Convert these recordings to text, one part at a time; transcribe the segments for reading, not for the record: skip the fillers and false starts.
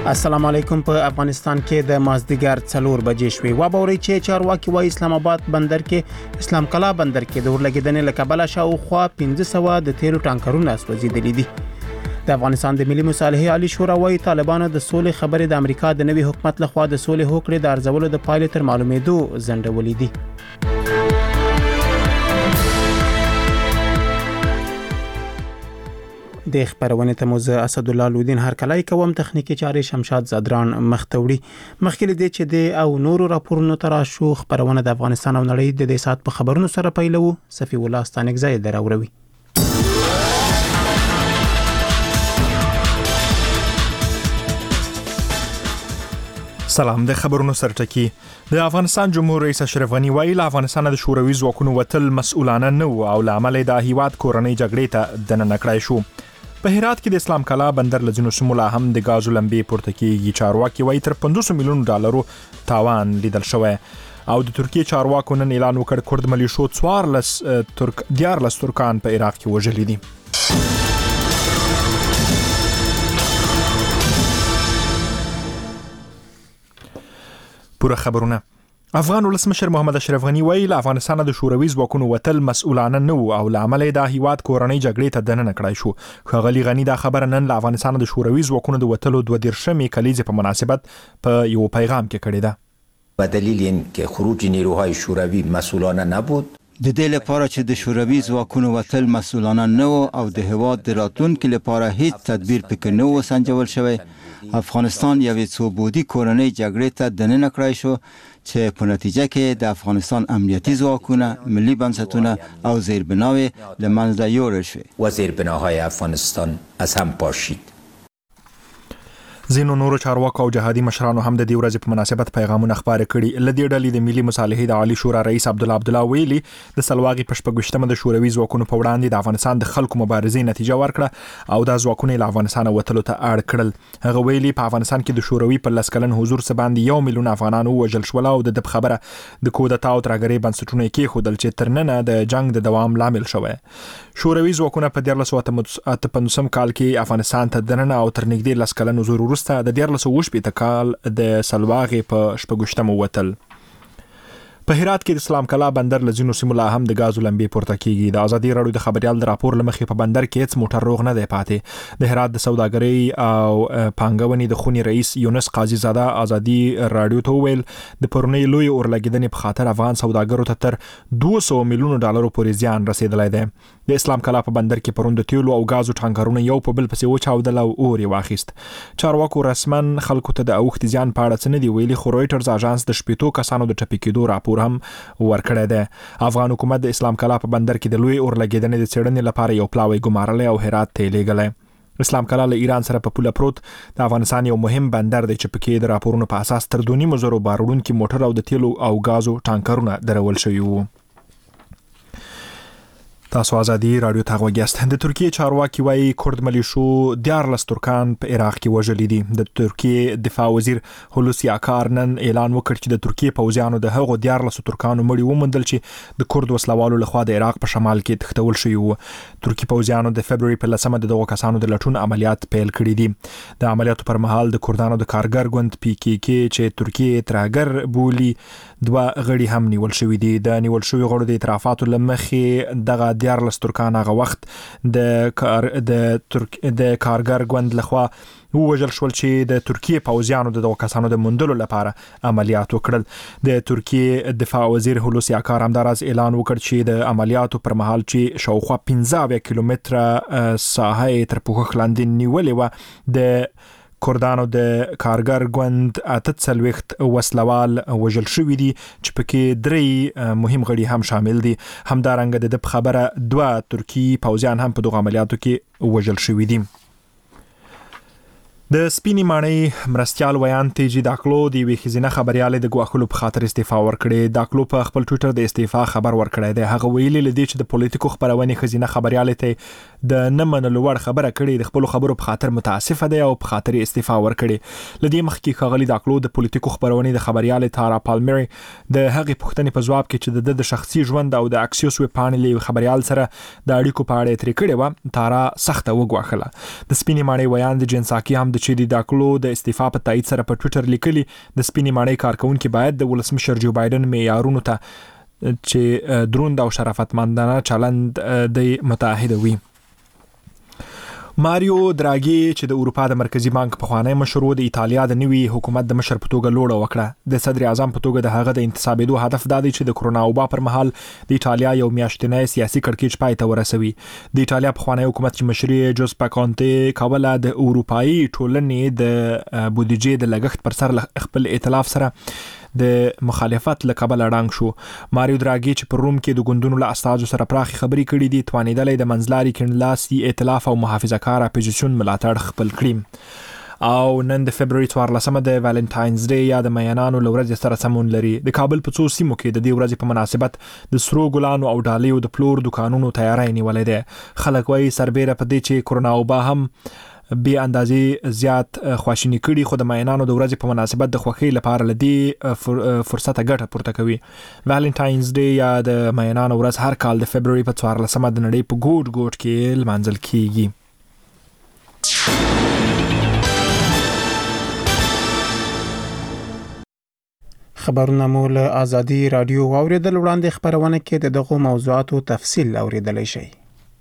السلام علیکم. په افغانستان کې د مازدیګر 4 بجې شوې. وبوري چې چارواکي وايي اسلام آباد بندر کې اسلام کلا بندر کې د ورلګیدنې لکبله شاوخوا 1500 د تیلو ټانکرونه سوځېدلي دي. د افغانستان د ملي مصالحې عالی شورا وايي طالبانو د سولې خبرې د امریکا د نوي حکومت لخوا د سولې هوکړې د ارزولو د پایلې تر معلومېدو ځنډولې دي. د خبرونه ته موزه اسد الله لودین هر کلای کوم تخنیکی چارې شمشاد زادران مختوړي مخکې دې چې د او نورو راپورونو تراشو خبرونه د افغانستان او نړۍ د دې سات په خبرونو سره پیلو. صفی الله ستانک زید دراوروي. سلام. د خبرونو سرټکی د افغانستان جمهور رئیس اشرف غنی ویل افغانستان د شوروي ځواکونو وتل مسؤلانه نه او لامل د هیواد کورنۍ جګړې ته دننه کړای شو. په هرات کې د اسلام کلا بندر لزینو سمولا هم د غازو لمبې پورته کیږي. چارواکي وایي تر 500 میلیون ډالرو تاوان لیدل شوی او د ترکیه چارواکو نن اعلان وکړ کورد ملیشو 14 ترکان په عراق کې وژلي دي. پوره خبرونه. افغان ولسمشر محمد اشرف غنی ویل افغانستان د شوروي ځواکونو وتل مسؤلانه نه او لامل د هیواد کورنۍ جګړې ته دننه کړای شو. خغلی غنی دا خبره نن له افغانستان د شوروي ځواکونو د وتلو 22 کلیزې په مناسبت په یو پیغام کې کړی ده. به دلیل اینکه خروج نیروهای شوروی مسئولانه نبود، د دې لپاره چې د شوروي ځواکونو وتل مسؤلانه نه او د هیواد د راتلونکي لپاره هیڅ تدبیر پکې نه و سنجول شوی، افغانستان یوې څو بودی کورنۍ جګړې ته دننه کړای شو چې په نتیجه کې د افغانستان امنیتي ځواکونه، ملي بنسټونه او زیربناوي له منځه یوړل شوې و زیربناهای افغانستان از هم پاشید. زینو نورو چارواکو او جهادي مشرانو هم د دې ورځې په مناسبت پیغامونه خبرې کړي. لدې ډلې د ملي مصالحې د عالی شورا رئیس عبدالله ویلي د سلواغي پشپګشتمه د شوروي ځواکونو په وړاندې د افغانستان د خلکو مبارزې نتیجه ورکړه او د ځواکونو له افغانستان وتلو ته اړ کړل. هغه ویلي په افغانستان کې د شوروي په لسکلن حضور څخه باندې 1 میلیون افغانانو وژل شول او د خبره د کودتا او ترګری بنسټونه کې خودل چې ترننه د جنگ د دوام لامل شوی. شوروي ځواکونه په 1958 کال کې افغانستان ته دننه او تر نږدې لسکلن حضور وروسته د 19 کال د سلواغې په شپږشتمه وتل. په هرات کې د اسلام کلا بندر لزینو سیمولا هم د غازو لمبې پورته کیږي. د ازادي راډیو د خبريال د راپور لمخې په بندر کې هیڅ موټر روغ نه دی پاتې. د هرات د سوداګرۍ او پانګونې د خونی رئیس یونس قاضي زاده ازادي راډیو ته ویل د پرونی لوی اورلګیدنې په خاطر افغان سوداګرو ته تر 200 میلیون ډالرو پورې زیان رسیدلی دی. د اسلام کلا په بندر کې پروند تیلو او غازو ټانکرونه یو په بل پسې وچاودل او اور واخیست. چارواکو رسمن خلکو ته د اوخت زیان په اړه څه نه دی ویلي، خو رويټرز اژانس د شپېتو کسانو د ټپي کېدو راپور هم ورکړی دی. افغان حکومت د اسلام کلا په بندر کې د لوی اورلګیدنې د څېړنې لپاره یو پلاوی ګمارلی او هرات ته لیږلی. اسلام کلا له ایران سره په پوله پروت د افغانستان یو مهم بندر دی چې پکې د راپورونو په اساس تر 2.5 باروړونکي موټر او د تیلو او غازو ټانکرونه درول شوي وو. تاسو ازادي راډیو ته غوږیاست. د ترکیه چارواکي وایي کورد ملیشو 14 ترکان په عراق کې وژلي دي. د ترکیه دفاع وزیر هولوسی اکار نن اعلان وکړ چې د ترکیه پوځیانو د هغو 14 ترکانو مړي وموندل چې د کورد وسلوالو لخوا د عراق په شمال کې تښتول شوي وو. ترکیه پوځیانو د فبرवरी په 10 دغه کسانو د لټون عملیات پیل کړي دي. د عملیاتو پر مهال د کوردانو د کارګر ګوند PKK چې ترکیه ترګر بولی 2 غړي هم نیول شوي دي. د نیول شوي غړو د اعترافاتو لمخې دغه 14 ترکان هغه وخت د کارګر ګوند لخوا ووژل شول چې د ترکیه پوځیانو د دغه کسانو د موندلو لپاره عملیات وکړل. د ترکیه دفاع وزیر هولوسی اکار همداراز اعلان وکړ چې د عملیاتو پر مهال چې شاوخوا 15 کیلومتره ساحه تر پوښښ لاندې نیولې وه، د کوردانو د کارګر ګوند 48 وسلوال وژل شوي دي چې پکې 3 مهم غړي هم شامل دي. همدارنګه د خبره 2 ترکی پوځیان هم په دغه عملیاتو کې وژل شوي دي. د سپینی ماڼۍ مرستيال ویان تیجی داکلو د وی خزینه خبرياله د ګواخلو په خاطر استعفا ورکړي. داکلو په خپل ټوئیټر د استعفا خبر ورکړی دی. هغه ویلي لدی چې د پولیټیکو خبرونه خزینه خبرياله ته د نه منلو وړ خبره کړي، د خپل خبرو په خاطر متاسفه دی او په خاطر استعفا ورکړي. لدی مخکې خغلی داکلو د پولیټیکو خبرونه د خبرياله تارا پالمری د هغه پوښتنې په جواب کې چې د شخصي ژوند او د اکسیوس وی پانل خبريال سره د اړیکو په اړه ترې کړي و، تارا سخته وګواخله. د سپینی ماڼۍ ویان د جنساکی هم چې د ډاکلو د استعفا په تایید سره په ټوئیټر لیکلي د سپینې ماڼۍ کارکونکو باید د ولسمشر جو بایدن معیارونو ته چې دروند او شرافتمندانه چلند د متعهد وي. ماریو دراګي چې د اروپا د مرکزی بانک پخوانی مشر و د ایتالیا د نوي حکومت د مشر په توګه لوړه وکړه. د صدر اعظم په توګه د هغه د انتصابېدو هدف دا دی چې د کرونا وبا پر مهال د ایتالیا یو میاشتنی سیاسي کړکېچ پای ته ورسوي. د ایتالیا پخوانی حکومت چې مشري جوزپا کونټي کوله د اروپایي ټولنې د بودیجې د لګښت پر سر خپل ائتلاف سره د مخالفت لکبل اړنګ شو. ماریو دراګي چې پر روم کې د ګوندونو له استازو سره پراخي خبرې کړې دي توانیدلې د منځلاري کڼلاسي ائتلاف او محافظه کار اپوزیشن ملاتړ خپل کړی. او نن د فبرवरी 14 د ویلنټاینز ډے یا د مینانو لورځ سره سمون لري. د کابل په څو سیمو کې د دې ورځې په مناسبت د سرو ګلانو او ډالیو د پلور دکانونو تیاری نیولې ده. خلک وايي سربېره په دې چې کرونا وبا هم بی اندازې زیات خواشینی کړي خو د مینانو د ورځې په مناسبت د خوښۍ لپاره لدی فرصت ګټه پورته کوي. ویلنټاینز ډے یا د مینانو ورځ هر کال د فبرवरी په 14 د نړۍ په ګوټ ګوټ کې لمانځل کیږي. خبرونه مو له آزادي رادیو اوریدل وړاندې خبرونه کې د دغه موضوعاتو تفصیل اوریدلای شئ.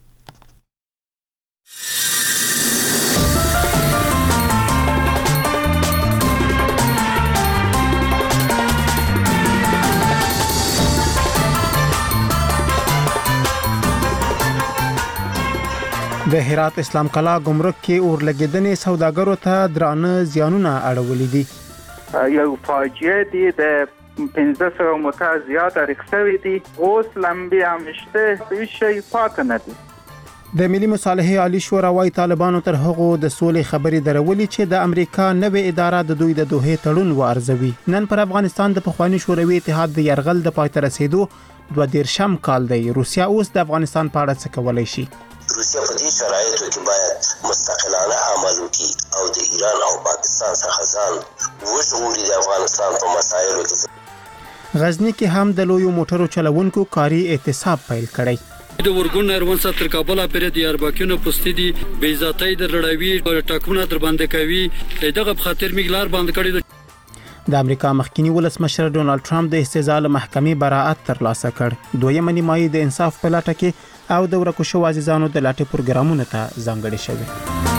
د هرات اسلام قلعه ګمرک کې اور لګیدنې سوداګرو ته درانه زیانونه اړولې دي. یو فاجعه دي د 1500 موټر زیات اړخوي دي. اوس لمبي امشته هیڅ شي پاتې نه دي. د ملي مصالحې عالی شورا وايي طالبانو تر هغه د سولې خبرې درولې چې د امریکا نوې اداره د دوی د دوه تړون وارزوي. نن پر افغانستان د پخوانی شوروي اتحاد د يرغل د پای ته رسیدو 22 کال دی. روسیا اوس د افغانستان په اړه څه کولای شي؟ روسیا په دې شرایطو کې باید مستقلانه عمل وکړي او د ایران او پاکستان څخه ځان وژغوري. د افغانستان په مسایلو کې غزنی کې هم د لویو موټرو چلوونکو کاري اعتصاب پیل کړی. د ورګون اروان ستر کابل پر د اربکینو پستی دي بې ذاتۍ د لړوي ټاکونه در باندې کوي. دغه په خاطر میګلار باندې کړی. د امریکا مخکینی ولسمشر ډونالد ټرمپ د استزال محکمې براءت ترلاسه کړ. دویمه نیمایي د انصاف په لټه کې او د ورکو شو عزیزانو د لاټې پروګرامونو ته ځانګړي شوی.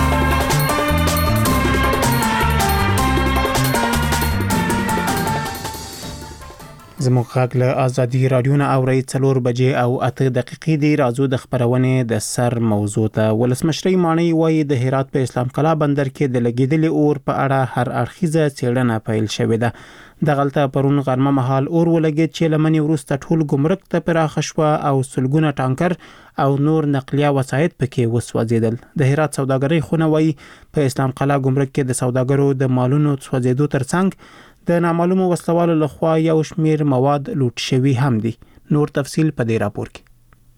زموږ غږ له آزادي رادیو نه اورئ 4 بجې او 8 دقیقې دی. راځو د خبرونې د سر موضوع ته. ولسمشر مانی وایي د هرات په اسلام قلعه بندر کې د لګیدلې اور په اړه هر اړخیزه څېړنه پیل شوې ده. د غلطه پرون غرمه مهال اور ولګید چې لمنې وروسته ټول ګمرک ته پراخ شوه او سلګونه ټانکر او نور نقلیه وسایط پکې وسوځیدل. د هرات سوداګرۍ خونه وایي په اسلام قلعه ګمرک کې د سوداګرو د مالونو سوځیدو ترڅنګ د نامعلومو وسلوالو لخوا یو شمیر مواد لوټ شوي هم دي. نور تفصیل په دې راپور کې.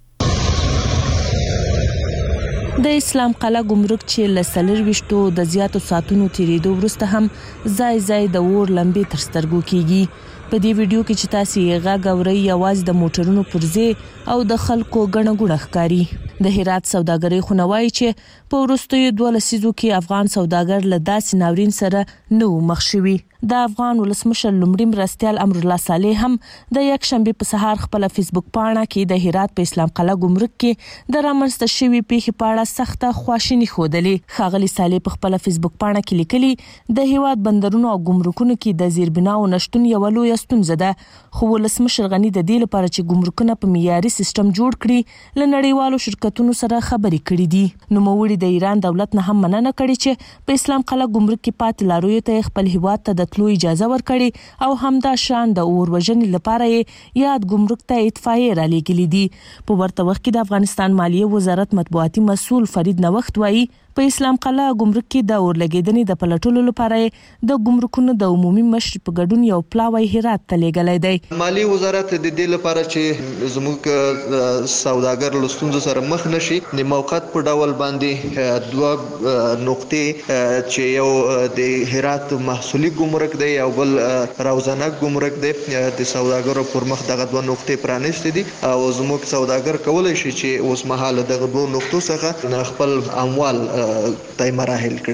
د اسلام قلعه ګمرک چې لسلر وشتو د زیاتو ساتونو تیریدو وروسته هم ځای د اور لمبې تر سترګو کیږي. په دې ویډیو کې چې تاسو یې غږ اورئ یوازې د موټرونو پرځې او د خلکو ګڼه ګوڼه ښکاري. د هرات سوداګرۍ خونه وایي چې په وروستیو 2 لسیزو کې افغان سوداګر له داسې ناورین سره نو مخ شوي. د افغان ولسمشر لومړي مرستیال امر الله صالح هم د یک شنبه په سهار خپل فیسبوک پاڼه کې د هرات په اسلام قلعه ګمرک کې د رامنځته شوي پیښې په اړه سخته خواشیني ښودلې. ښاغلي صالح په خپل فیسبوک پاڼه کې لیکلي د هیواد بندرونو او ګمرکونو کې د زیربناو نشټون یو لویه ستونزه ده. خو ولسمشر غني د دې لپاره چې ګمرکونه په معیاري سیستم جوړ کړي له نړیوالو شرکتونو سره خبرې کړې دي. نو موړي د ایران دولت نه هم مننه کړې چې په اسلام قلعه ګمرک کې پاتې لارویو ته خپل هیواد ته د تلو اجازه ورکړي او همدا شان د اور وژنې لپاره یاد ګمرک ته اطفائیه را لېږلې دي. په ورته وخت کې د افغانستان مالیه وزارت مطبوعاتي مسؤل فرید نوښت وایي په اسلام قلعه ګمرک کې د اور لګیدنې د پلټلو لپاره د ګمرکونو د عمومي مشر په ګډون یو پلاوی هرات ته لېږلی دی. مالیه وزارت د دې لپاره چې زموږ سوداګر له ستونزو سره مخ نشي د موقت په ډول باندې 2 نقطې چې یو د هرات محصولي ګمرک دی او بل روزانه ګمرک دی د سوداګرو پر مخ دغه 2 نقطې پرانیستې دي او زموږ سوداګر کولای شي چې اوس مهال دغه 2 نقطو څخه خپل اموال تای مراحل کړي.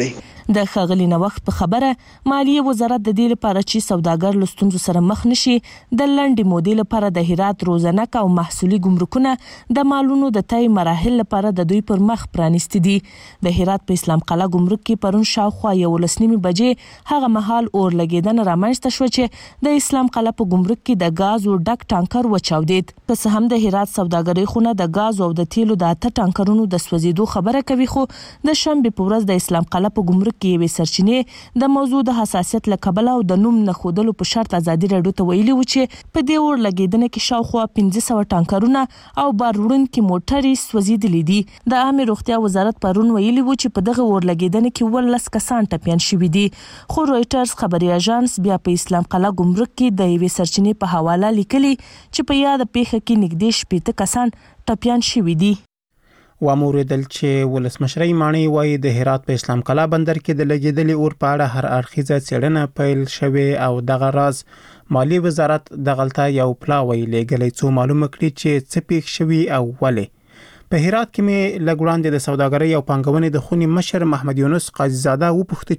د ښاغلي نوښت په خبره مالیه وزارت د دې لپاره چې سوداګر له ستونزو سره مخ نشي د لنډې مودې لپاره د هرات روزنک او محصولي ګمرکونه د مالونو د تای مراحل لپاره د دوی پر مخ پرانیستي دي. د هرات په اسلام قلعه ګمرک کې پرون شاوخوا 11 بجې هغه مهال اور لګیدنه رامنځته شو چې د اسلام قلعه په ګمرک کې د غاز او ډک ټانکر وچاودید. پس هم د هرات سوداګرۍ خونه د غاز او د تیلو د 8 ټانکرونو د سوځیدو خبره کوي، خو د شنبه په ورځ د اسلام قلعه په ګمرک کې یوې سرچینې د موضوع د حساسیت له کبله او د نوم نه خودلو په شرط ازادي راډیو ته ویلي و چې په دې اور لګیدنه کې شاوخوا 1500 ټانکرونه او بار وړونکي موټرې سوځیدلې دي. د عامه روغتیا وزارت پرون ویلي و چې په دغه اور لګیدنه کې 18 کسان ټپيان شوي دي، خو رويټرز خبري اژانس بیا په اسلام قلعه ګمرک کې د یوې سرچینې په حواله لیکلي چې په یاد پیښه کې نږدې 18 کسان ټپيان شوي دي. واموریدل چې ولسمشر مانی وایي د هرات په اسلام قلعه بندر کې د لګیدلې اور په اړه هر اړخیزه څېړنه پیل شوه او دغه راز مالی وزارت دغلطه یو پلاوی لګلې څو معلومه کړي چې څه پیښ شوی او ولې. په هرات کې مې لګوړاندې د سوداګرۍ او پانګونې د خونی مشر محمد یونس قاضي زاده وپوښتنه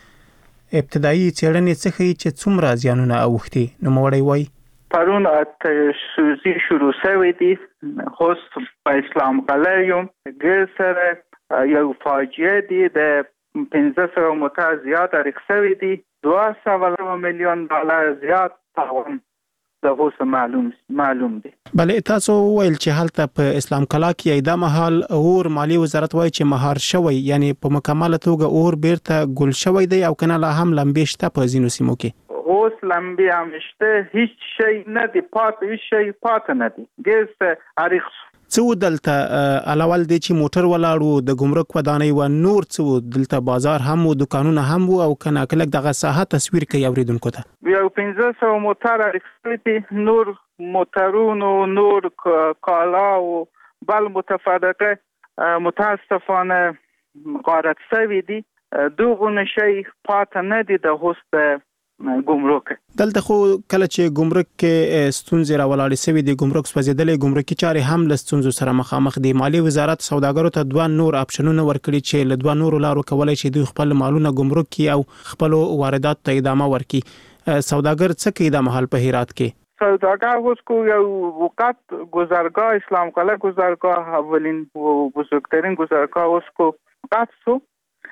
چې ابتدایي څېړنې څه ښیي چې څومره زیانونه اوښتي. نو موړی وایي پرون سوزی شروع شوی دی، خوست په اسلام قلعه یم ګر سره یو فاجعه دی د 1500 موټر زیات اړیکسوي دي، 200 میلیون ډالر زیات تاوان د خوست معلوم دی. بلې تاسو ویل چې هلته په اسلام قلعه کې ایدا محل اور مالی وزارت وایي چې مهار شوی، یعنی په مکمله توګه اور بیرته ګل شوی دی او کنه لا هم لمبې شته په ځینو سیمو کې. اوس لمبې همشته، هیڅ شی نه دی پات، هیڅ شی پات نه دی. ګس اړیخ څو دلته علاوه د چې موټر ولاړو د ګمرک ودانۍ و نور څو دلته بازار هم او دکانونه هم او کنه کلک دغه ساحه تصویر کوي اوریدونکو ته. یو 1500 موټر اړیخ نور موټرونو نور کالا او بل متفرقه متاسفانه غارت شوی دي. دغه شی پات نه دی د هوست ګمرک. دلته خو کله چې ګمرک کې ستونزې راولاړې سوي دي، ګمرک سوځیدلې ګمرکي چارې هم له ستونزو سره مخامخ دي. مالی وزارت سوداګرو ته 2 نور اپشنونه ورکړي چې له 2 نورو لارو کولای شي دوی خپل مالونه ګمرک کې او خپل واردات ته ادامه ورکړي. سوداګر څه کوي د محل په هرات کې؟ سوداګر اوس کو یو وقت گذرگاه اسلام قلعه گذرگاه اولین و بزرگترین گذرگاه اوس کو قصو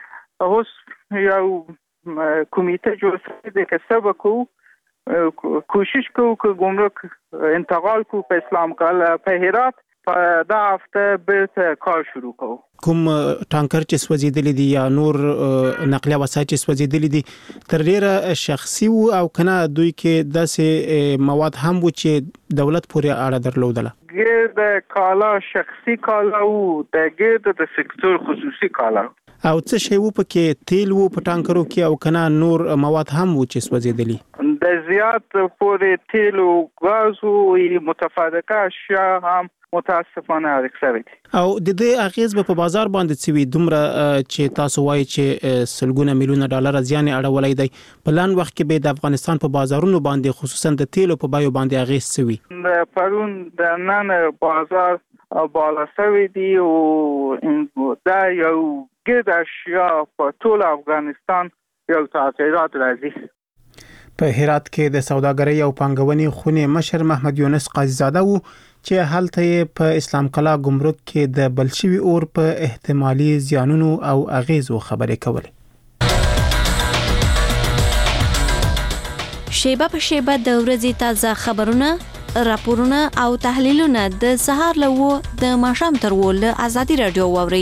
اوس یو کمیته جوړ شوی دی چې سبا کو کوشش کوو چې ګمرک انتقال کو په اسلام قلعه په هرات په دا هفته به کار شروع کوو. کوم ټانکر چې سوځیدلی دي یا نور نقلیه وسایل چې سوځیدلی دي تر ډیره شخصي او کنه دوی کې داسې مواد هم و چې دولت پورې اړه درلودله؟ ګرد کالا شخصي کالا او د ګرد د سکتور خصوصي کالا او څه شی وو پکې تیل وو په ټانکرو کې او کنه نور مواد هم وو چې سوځیدلی؟ د زیات پورې تیل او غاز او متفرقه اشیاء هم متاسفانه اړیکسوي دي. او د دې اغیز په بازار باندې څه وي دومره چې تاسو وایي چې سلګونه میلیونه ډالر زیان اړولای دی؟ په لان وخت کې به د افغانستان په بازارونو باندې خصوصا د تیلو په بایو باندې اغیز څه وي؟ پرون د نن بازار بالا شوی دی او دا یو ګډ اشیاء په ټول افغانستان یو تاثیرات راځي. په هرات کې د سوداګرۍ او پانګونې خونی مشر محمد یونس قاضي زاده وو چې هلته په اسلام قلعه ګمرک کې د بلشوي اور په احتمالي زیانونو او اغیزو خبرې کولې. شیبه په شیبه د ورځې تازه خبرونه، راپورونه او تحلیلونه د سهار له د ماښام تر ول ازادي رادیو واوري.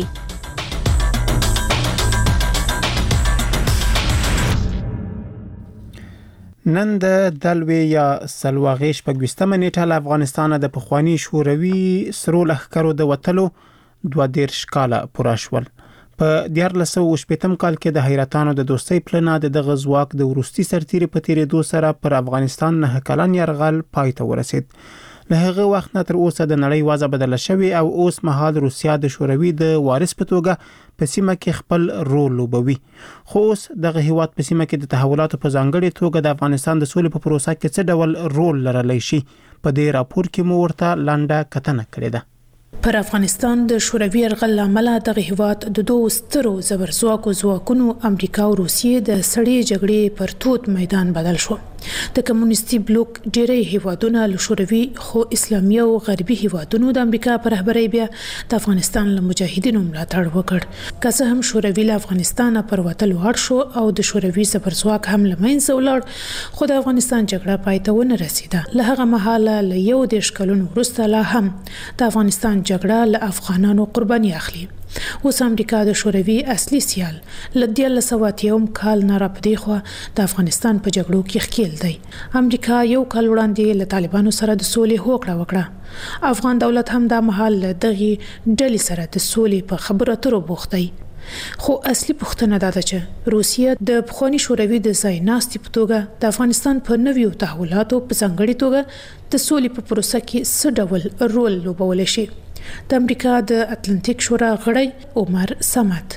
نن د دلوي یا سلواغې شپږ نیټه له افغانستانه د پخوانی شوروي سرو لښکرو د وټلو 22 کاله پوره شول. په 1918 کال کې د حیرتانو د دوستۍ پلان د غزواک د ورستي سرتیري په تیرېدو سره پر افغانستان 9 کلن یرغل پای ته ورسید. له هغه وخت نه تر اوسه د نړۍ وضع بدله شوې او اوس مهال روسیا د شوروي د وارث په توګه په سیمه کې خپل رول لوبوي. خو اوس دغه هیواد په سیمه کې د تحولاتو په ځانګړي توګه د افغانستان د سولې په پروسه کې څه ډول رول لرلی شي؟ په دې راپور کې مو ورته لنډه کتنه کړې ده. پر افغانستان د شوروي یرغل لامل د هیواد د دوه سترو زبرځواکونو امریکا او روسیې د سړې جګړې پر توت میدان بدل شو. د کمونیستي بلوک ډېری هیوادونه له شوروي خو اسلامي او غربي هیوادونو د امریکا په رهبرۍ بیا د افغانستان له مجاهدینو ملاتړ وکړ. که څه هم شوروي له افغانستان پر وتلو اړ شو او د شوروي زبرځواک هم له منځه ولاړ، خو د افغانستان جګړه پای ته ونه رسیده. له هغه مهاله له 11 کلونو وروسته لا هم د افغانستان جګړه له افغانانو قرباني اخلي. اوس امریکا د شوروي اصلي سیال ل 1980 کال نه را پدې خو د افغانستان په جګړو کې ښکیل دی. امریکا یو کال وړاندې له طالبانو سره د سولې هوکړه وکړه. افغان دولت هم د مهال دغه ډلې سره د سولې په خبرو اترو بوخت دی. خو اصلي پوښتنه دا ده چې روسیه د پخوانی شوروي د ځای ناستي په توګه د افغانستان په نویو تحولاتو په ځانګړي توګه د سولې په پروسه کې څه ډول رول لوبولی شي. د امریکا د اتلانتیک شورا غړی عمر صمد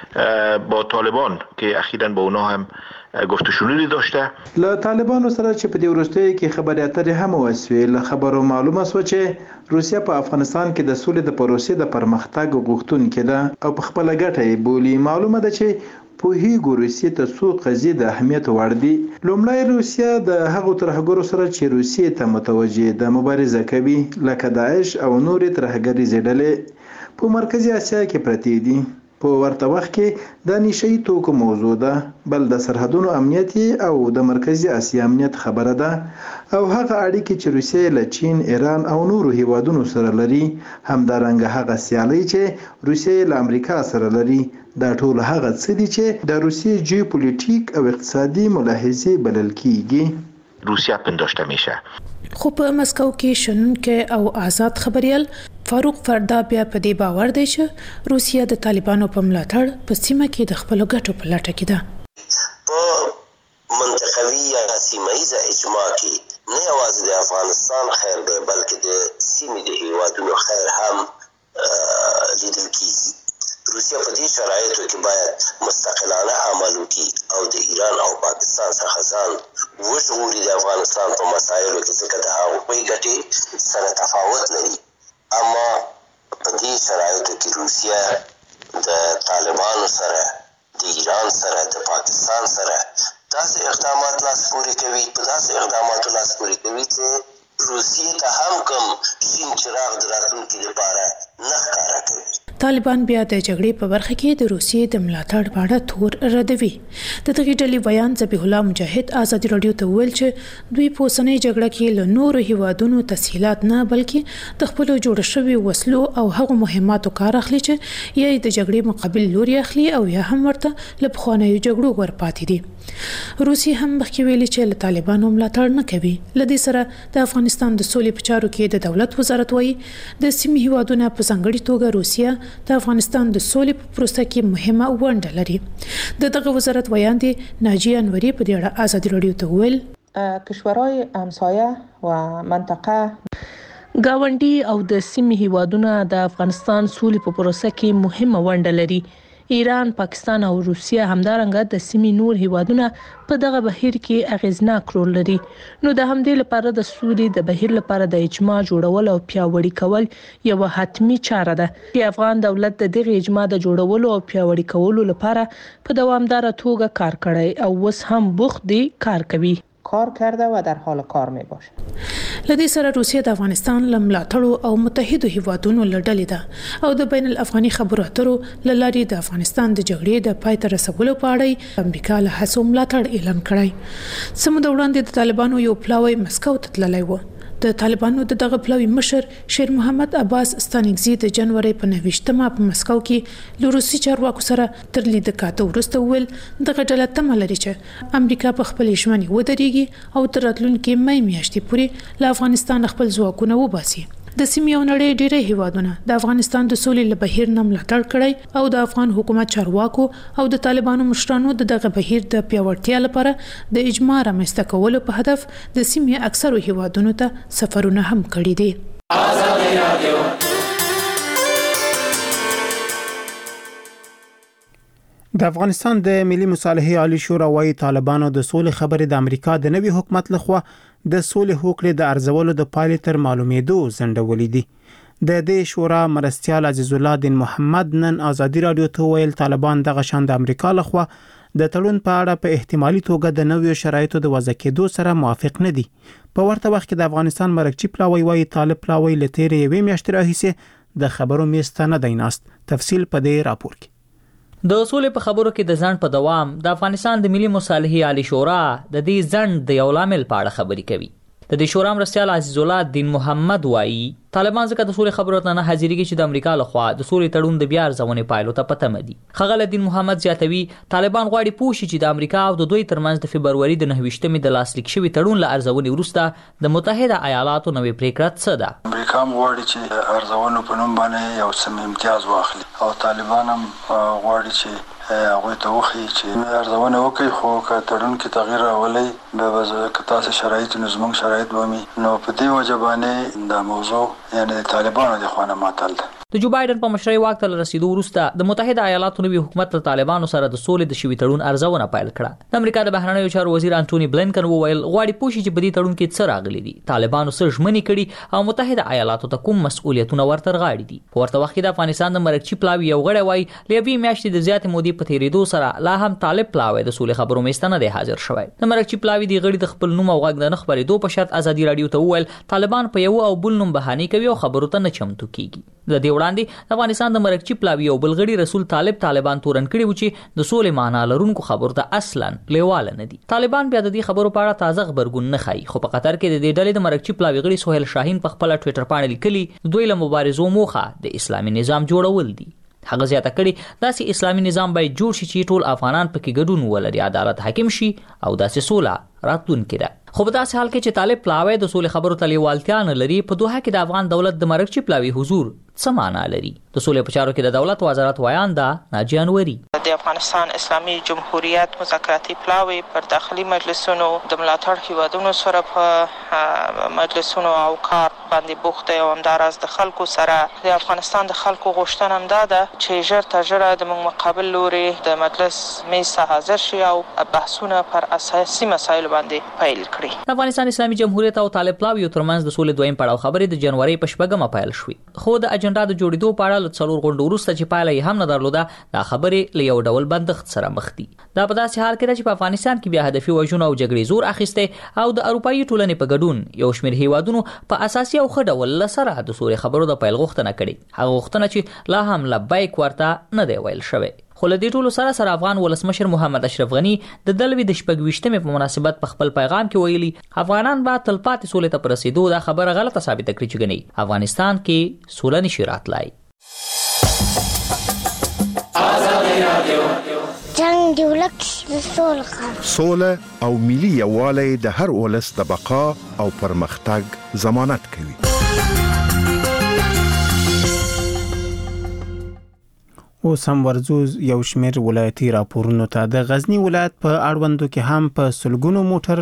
با طالبان که اخیراً با اونها هم گفت و شنودی داشته. له طالبانو سره چې په دې وروستیو کې خبرې اترې هم وشوې، له خبرو معلومه شوه چې روسیه په افغانستان کې د سولې د پروسې د پرمختګ غوښتونکې ده او په خپله ګټه یې بولي. معلومه ده چې پوهیږو روسیې ته څو قضیې د اهمیت وړ دي. لومړی روسیه د هغو ترهګرو سره چې روسیې ته متوجه ده مبارزه کوي، لکه داعش او نورې ترهګریزې ډلې په مرکزي اسیا کې پرتې دي. په ورته وخت کې د نشئی توکو موضوع ده، بل د سرحدونو امنیت او د مرکزي اسیا امنیت خبره ده، او هغه اړیکې چې روسیه له چین، ایران او نورو هیوادونو سره لري، همدارنګه هغه سیالي چې روسیه له امریکا سره لري. دا ټول هغه څه دي چې د روسیې جیوپولیټیک او اقتصادي ملاحظې بلل کیږي. روسیه پنداشته میشه. خو په مسکو کې شنونکي او آزاد خبريال فاروق فردا بیا په دې باور دی چې روسیه د طالبانو په ملاتړ په سیمه کې د خپل ګټو په لټه کې ده. په منطقوي یا سیمایي اجماع کې نه یوازې د افغانستان خیر دی بلکې د سیمې د هیوادونو خیر هم لیدل کیږي. روسیه په دې شرایطو کې باید مستقلانه عمل وکړي او د ایران او پاکستان څخه ځان وژغوري. د افغانستان په مسایلو کې ځکه د هغوی ګټې سره تفاوت لري، اما په دې شرایطو کې روسیه د طالبانو سره، د ایران سره، د پاکستان سره داسې اقدامات لاسپورې کوي، په داسې اقداماتو لاسپورې کوي چې روسیې ته هم کوم شین چراغ د راتلونکي لپاره نه ښکاره کوي. طالبان بیا د جګړې په برخه کې د روسیې د ملاتړ په اړه تور ردوي. د دغې ډلې بیان ذبیح الله مجاهد ازادي رادیو ته ویل چې دوی په اوسنۍ جګړه کې له نورو هیوادونو تسهیلات نه بلکې د خپل جوړ شوي وسلو او هغو مهماتو کار اخلي چې یا د جګړې مقابل لوري اخلي او یا هم ورته له پخوانیو جګړو ورپاتې دي. روسیې هم مخکې ویلي چې له طالبانو ملاتړ نه کوي. له دې سره د افغانستان د سولې په چارو کې د دولت وزارت وایي د سیمې هیوادونو په ځانګړي توګه روسیه د افغانستان د سولې په پروسه کې مهمه ونډه لري. دغه وزارت ویاندې ناجیه انوري په دې اړه ازادي رادیو ته ویل کشورهای همسایه و منطقه گاونډي او د سیمې هیوادونه د افغانستان سولې په پروسه کې مهمه ونډه لري. ایران، پاکستان او روسیه همدارنګه د سیمې نور هیوادونه په دغه بهیر کې اغیزناک رول لري. نو د همدې لپاره د سولې د بهیر لپاره د اجماع جوړول او پیاوړي کول یو حتمی چاره ده چې افغان دولت د دغه اجماع د جوړولو او پیاوړي کولو لپاره په دوامدار توګه کار کړی او اوس هم بوخت دی کار کوي. کار کرده و در حال کار می باشه. لدې سره روسیه د افغانستان لملاتړو او متحدو هیوادونو لړلې ده او د بین الافغاني خبرو اترو لارې د افغانستان د جګړې د پای ته رسولو په اړه امریکا له هڅو ملاتړ اعلان کړی. سمو د وړاندې د طالبانو یو پلاوی مسکو ته تللی و. د طالبانو دغه پلاوی مشر شیر محمد عباس ستانکزي د جنوري په 29مه په مسکو کې له روسي چارواکو سره تر لیدکاته وروسته ویل دغه ډله تمه لري چې امریکا په خپل ژمنې ودرېږي او تر راتلونکي مې میاشتې پورې له افغانستان خپل ځواکونه وباسي. د سیمې او نړۍ ډېری هیوادونه د افغانستان د سولې له بهیر نه ملاتړ کړی او د افغان حکومت چارواکو او د طالبانو مشرانو دغه بهیر د پیاوړتیا لپاره د اجماع رامنځته کولو په هدف د سیمې اکثرو هیوادونو ته سفرونه هم کړي دي. د افغانستان د ملي مصالحې عالی شورا وايي طالبانو د سولې خبرې د امریکا د نوي حکومت لخوا د سولې هوکړې د ارزولو د پایلې تر معلومېدو ځنډولې دي. د دې شورا مرستیال عزیز الله دین محمد نن ازادي رادیو ته ویل طالبان دغه شان د امریکا لخوا د تړون په اړه په احتمالي توګه د نویو شرایطو د وضع کېدو سره موافق نه دي. په ورته وخت کې د افغانستان مرکزی پلاوی وايي طالب پلاوی له تیرې یوې میاشتې راهیسې د خبرو میز ته نه دی ناست. تفصیل په دې راپور کې. د اصول په خبرو کې د ځند په دوام د افغانستان د ملي مصالحې عالی شورا د دې ځند د یو لامل په اړه خبرې کوي. د دې شورا مرستیال عزیز الله دین محمد وايي طالبان ځکه د سولې خبرو ته نه حاضرېږي چې د امریکا لخوا د سولې تړون د بیا ارزونې پایلو ته پته مدي. خغل دین محمد زیاتوي طالبان غواړي پوه شي چې د امریکا او د دوی ترمنځ د فبرवरी د 29مې د لاسلیک شوي تړون له ارزونې وروسته د متحده ایالاتو نوې پریکړه څه ده. امریکا غواړي چې ارزونو په نوم باندې یو سم امتیاز واخلي او طالبان هم غواړي چې هغه ته وخی چې ارزونه وکړي خو که تړون کې تغییر راولي به وځي تاسو شرایط نظم شرایط ومي نو په دې وجه باندې د موضوع یعنی طالبانو د خوانه ماتل ده. د جو بایدن په مشرۍ واک ته رسیدو وروسته د متحده ایالاتو نوي حکومت له طالبانو سره د سولې د شوي تړون ارزونه پیل کړه. د امریکا د بهرنیو چارو وزیر انټونی بلینکن وویل غواړي پوه شي چې په دې تړون کې څه راغلي دي، طالبانو څه ژمنې کړي او متحده ایالاتو ته کوم مسؤلیتونه ورته رغاړي دي. په ورته وخت کې د افغانستان د مرکزی پلاوی یو غړی وایي لوی میاشتې د زیاتې مودې په تیریدو سره لا هم طالب پلاوی د سولې خبرو میز نه دی حاضر شوی. د مرکزی پلاوی دی غړي د خپل نوم او غږ نه خبرېدو په شرط ازادي رادیو ته وویل طالبان په یو او بل نوم بهانه کوي او خبرو ته نه چمتو کیږي. د دې وړاندې افغانستان د مرکزی پلاوی او بلغړي رسول طالبان تورن کړي و چې د سولې معنا لرونکو خبرو ته اصلا لیواله نه دي. طالبان بیا د دې خبرو په اړه تازه خبرګون نه خایي، خو په قطر کې د دې ډلې د مرکزی پلاوی غړي سهیل شاهین په خپل ټوئیټر باندې لیکلي دوی له مبارزو موخه د اسلامي نظام جوړول دي. هغه زیاته کړي داسې اسلامي نظام باید جوړ شي چې ټول افغانان پکې ګډون ولري، عدالت حاکم شي او داسې سوله راتلونکې ده. خو په داسې حال کې چې طالب پلاوی د سولې خبرو ته لیوالتیا نه لري، په دوحه کې د افغان دولت د مرکزی پلاوی حضور څه معنا لري؟ د سولې په چارو کې د دولت وزارت وایانده ناجیه انوري د افغانستان اسلامي جمهوریت مذاکراتي پلاوی پر داخلي مجلسونو د ملاتړ هیوادونو سره په مجلسونو او کار باندې بوخت دی او همداراز د خلکو سره د افغانستان د خلکو غوښتنه هم دا ده چې ژر تر ژره د موږ مقابل لوري د مجلس میز ته حاضر شي او بحثونه پر اساسي مسایلو باندې پیل کړي. د افغانستان اسلامي جمهوریت او طالب پلاوی ترمنځ د سولې دویم پړاو خبرې د جنوري په 8مه پیل شوې، خو د اجنډا د جوړېدو په اړه له 4 غونډو وروسته چې پایله یې هم نه درلوده دا خبرې له یو ډول بندښت سره مخ دي. دا په داسې حال کې چې په افغانستان کې بیا هدفي وژنو او جګړې زور اخیسته او د اروپایي ټولنې په ګډون یو شمېر هیوادونو په اساسي او ښه ډول سره د سولې خبرو د پیل غوښتنه کړې، هغه غوښتنه چې لا هم لبیک ورته نه دی ویل شوی. خو له دې ټولو سره افغان ولسمشر محمد اشرف غنی د دلوي د 28مې په مناسبت په خپل پیغام کې ویلي افغانان به تلپاتې سولې ته رسیدو دا خبره غلطه ثابته کړې چې غنی افغانستان کې سوله نشي راتلای. جنگ دی ولک سوله او ملي یووالی د هر ولس د بقا او پرمختګ ضمانت کوي. اوس هم ورځو یو شمېر ولایتي راپورونو ته. د غزنی ولایت په اړوندو کې هم په سلګونو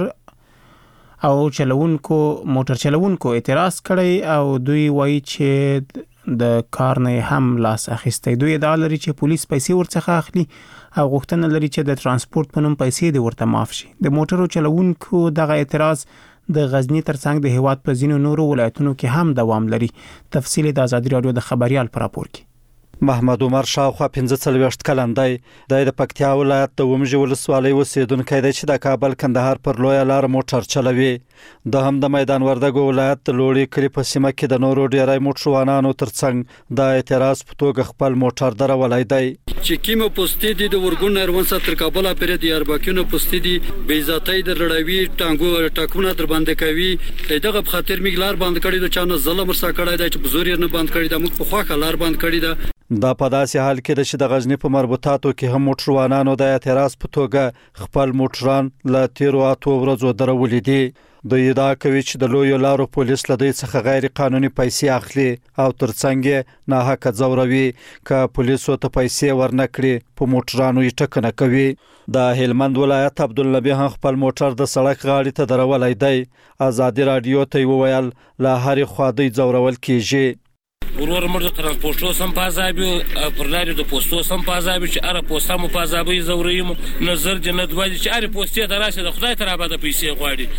موټر چلوونکو اعتراض کړی او دوی وایي چې د کار نه هم لاس اخیستی. دوی ادعا لري چې پولیس پیسې ورڅخه اخلي او غوښتنه لري چې د ترانسپورت په نوم پیسې د ورته معاف شي. د موټرو چلوونکو دغه اعتراض د غزنی ترڅنګ د هیواد په ځینو نورو ولایتونو کې هم دوام لري. تفصیل د ازادي رادیو د خبريال پر راپور کې. محمد عمر شاوخوا 45 کلن دی. د پکتیا ولایت د ومژ ولسوالۍ اوسیدونکی دی چې د کابل کندهار پر لوی لار موټر چلوي. د هم د میدان وردګو ولایت د لوړی کلی په سیمه کې د نورو ډیری موټروانانو ترڅنګ د اعتراض په توګه خپل موټر درولای دی. چې کیمه پوسټې دي د ورګون نرمن تر کابل پرې د اربکینو پوسټې دي بې ذاتۍ د لړاوي ټانګو ټاکونه در باندې کوي. دغه په خاطر میګلار باندې کړی د چانه ظلم ورسا کړی دی چې بزور نه باندې کړی د موږ په خوا کلار باندې کړی دی. دا په داسې حال کې چې د غزنی په مربوطاتو کې هم موټروانانو د اعتراض په توګه خپل موټران له 13 ورځو درولې دي. دوی ادعا کوي چې د لوی لارو پولیس له دوی څخه غیر قانوني پیسې اخلي او ترڅنګ نه حق ځوروي که پولیسو ته پیسې ورنکړي په موټرانو یې ټکنه کوي. د هلمند ولایت عبدالنبی هم خپل موټر د سړک غاړې ته درولای دی. ازادي رادیو ته وویل له هر خوا دوی ځورول کیږي. ورور مرد ترانسپورټو سم پازابي پرلاري د پوسټو سم پازابي چې اره پوسټه مو پازابي زوریم نظر جنت واجی چې اره پوسټه دراشه د خدای تر آباد پیسې غواړي.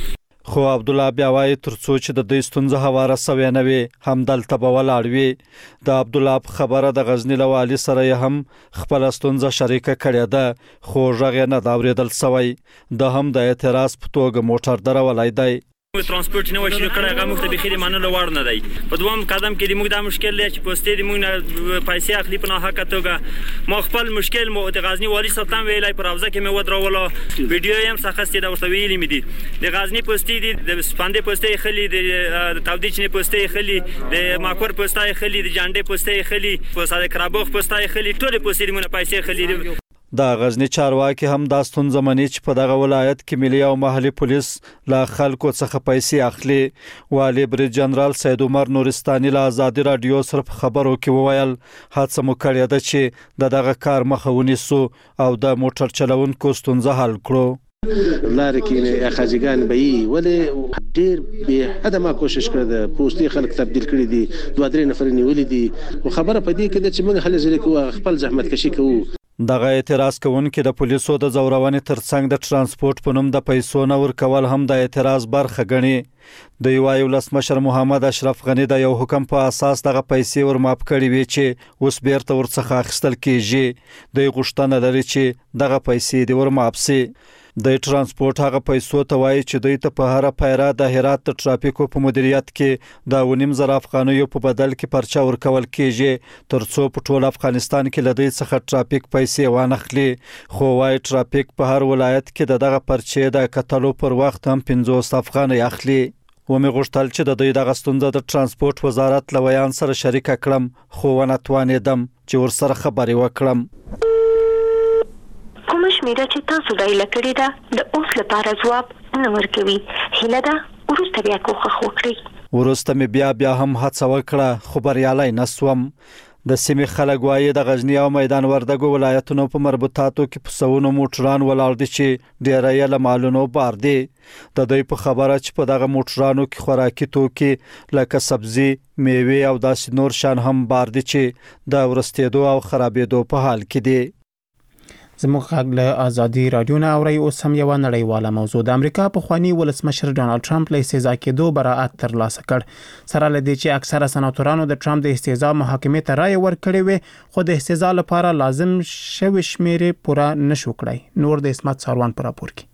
خو عبد الله بیا وایي ترڅو چې د دې ستونزه هواره سوی نه وي هم دلته به ولاړ وي. د عبد الله خبره د غزنی له والي سره هم خپل ستونزه شریکه کړې ده خو غږ نه دا اورېدل سوی. د هم د اعتراض په توګه موټر درولای دی. ترانسپورت نه وشي کړه هغه موږ ته به خېری منلو وړ نه دی. په دوام قدم کې موږ دا مشکل دی چې پوسټې دی موږ نه پیسې اخلي په نه حق توګه. ما خپل مشکل مو د غزنی والی سلطان ویلای پر اوزه کې مې ودرولو ویډیو هم سخت دی او ویلې مې دي. د غزنی پوسټې دی د سپاندې پوسټې خلی د تاودیچنی پوسټې خلی د ماکور پوسټای خلی د جانډې پوسټې خلی په ساده کرابوخ پوسټای خلی ټول پوسټې موږ پیسې خلی. د غزنی چارواکي هم دا ستونزه مني چې په دغه ولایت کې ملي او محلي پولیس له خلکو څخه پیسې اخلي. والي بریج جنرال سید عمر نورستاني له آزادي رادیو سره خبرو کې وویل هڅه مو کړې ده چې دغه کار مخه ونیسو او د موټر چلوونکو ستونزه حل کړو. لاره کې اخاجګان به ولې ډېر به حد ما کوشش کړ د پوسټي خلک تبديل کړي دي 2-3 نفر نیولې دي او خبره پدې کې چې موږ هله ځل کوو خپل زحمت کشي کوو. دغه اعتراض کوونکي د پولیسو د زورونې ترڅنګ د ترانسپورت په نوم د پیسو نه ورکول هم د اعتراض برخه ګڼي. د یو ولسمشر محمد اشرف غنی د یو حکم په اساس دغه پیسې ورماپ کړي وي چې اوس بیرته ورڅخه اخیستل کیږي. د غوښتنه لري چې دغه پیسې د ورماپ سي. د ترانسپورت هغه پیسو ته وایي چې دوی ته په هر پیره د هرات د ټرافیکو په مدیریت کې د 1.5 افغانیو په بدل کې پرچا ورکول کیږي ترڅو په ټول افغانستان کې لدی څخه ټرافیک پیسې وانخلي. خو وایي ټرافیک په هر ولایت کې دغه پرچې د کتلو پر وخت هم 50 افغانۍ اخلي. ومې غوښتل چې د دوی دغه ستونزه د ترانسپورت وزارت له ویان سره شریکه کړم خو ونه توانېدم چې ورسره خبرې وکړم. کوم شمیره چې تاسو دایله کړی ده د اوس لپاره ځواب نه ورکوي. هیله ده وروسته بیا کوښښ وکړئ. وروسته مې بیا هم هڅه وکړه خو بریالی نسوم. د سیمې خلک وایي د غزنی او میدان وردګو ولایتونو په مربوطاتو کې په سونو موټران ولاړ دي چې ډیری یې له مالونو بار دي. د دوی په خبره چې په دغه موټرانو کې خوراکي توکي لکه سبزي میوې او داسې نور شان هم بار دي چې د ورستېدو او خرابېدو په حال کې دي. زموږ غږ له آزادي رادیو نه اوري. اوس هم یو نړیواله موضوع. د امریکا پخوانی ولسمشر ډانلډ ټرمپ له استهزاء کېدو براءت ترلاسه کړ. سره لدی چې اکثره سناتورانو د ټرمپ د استهزاء محاکمې ته رائے ورکړې وي خو د استهزاء لپاره لازم شوی شمیرې پوره نشو کړای. نور د اسمت ساروان پر راپور کې.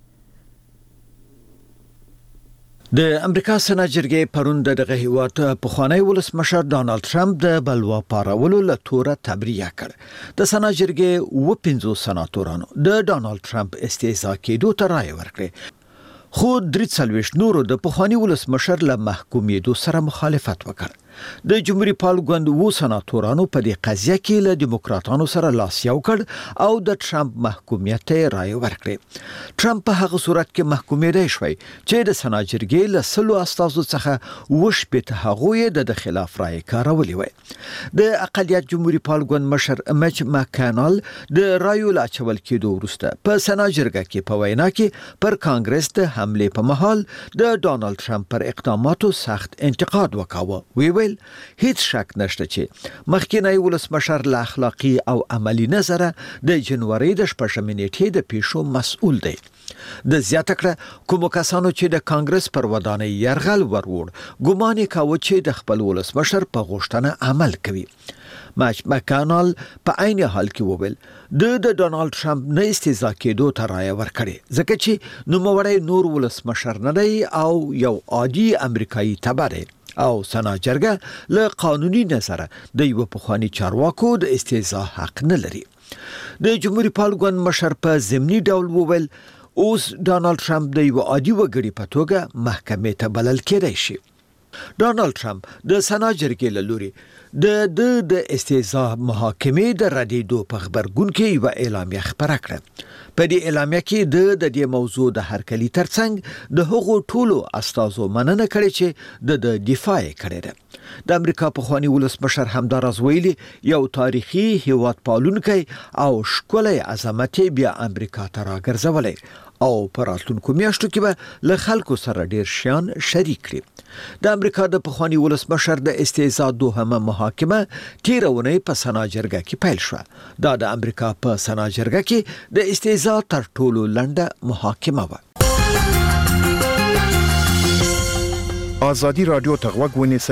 د امریکا سنا جرګې پرون دغه هیواد پخوانی ولسمشر ډانلډ ټرمپ د بلوا پارولو له توره تبرئه کړ. د سنا جرګې 50 سناتورانو د ډانلډ ټرمپ استهزاء کېدو ته رائے ورکړه خو 43 نورو د پخوانی ولسمشر له محکومیدو سره مخالفت وکړ. د جمهوریت پال ګوند و سناتورانو په دې قضیه کې له دیموکراتانو سره لاس یو کړ او د ټرمپ محکومیت ته رائے ورکړه. ټرمپ په هغه صورت کې محکومیدای شوی چې د سنا جرګې له 100 استازو څخه وشپته هغه د خلاف رائے کارولې وي. د اقلیت جمهوریت پال ګوند مشر مچ ماکانال د رائے لاچول کېدو وروسته په سنا جرګه کې په وینا کې پر کانګرس د حمله په محل د ډانلډ ټرمپ پر اقداماتو سخت انتقاد وکاوه. ویل هیڅ شک نشته چې مخکینی ولسمشر له اخلاقی او عملی نظره د جنوري د 14 نیټې د پیښو مسؤل دی. د زیاته کړه کوم کسانو چې د کانګرس پر ودانۍ يرغل ورور ګمان کاوه چې د خپل ولسمشر په غوښتنه عمل کوي. مچ ماکانال په عین حال کې وویل د ډانلډ ټرمپ نه استهزاء کېدو ته رائے ورکړي ځکه چې نوموړی نور ولسمشر نه دی او یو عادي امریکایي تبع دی او سنا جرګه له قانوني نظره د یو پخوانی چارواکو د استهزاء حق نه لري. د جمهوریت پال ګوند مشر په ضمني ډول وویل اوس ډانلډ ټرمپ د یو عادي وګړي په توګه محکمې ته بلل کېدای شي. ډانلډ ټرمپ د سنا جرګې له لوري د استهزاء محاکمې د ردېدو په خبرګون کې یو اعلامیه خپره کړه. په دې اعلامیه کې د دې موضوع د هرکلي ترڅنګ د هغو ټولو استازو مننه کړې چې د دفاع کړې ده. د امریکا پخوانی ولسمشر همداراز ویلي یو تاریخي هیواد پالونکی او ښکلی عظمت بیا امریکا ته راګرځولی او په راتلونکو میاشتو کې به له خلکو سره ډیر شیان شریک کړي. د امریکا د پخوانی ولسمشر د استهزاء دوهمه محاکمه تیر اونۍ په سنا جرګه کې پیل شوه. دا د امریکا په سنا جرګه کې د استهزاء تر ټولو لنډه محاکمه وه. ازادي رادیو ته غوږ ونیسئ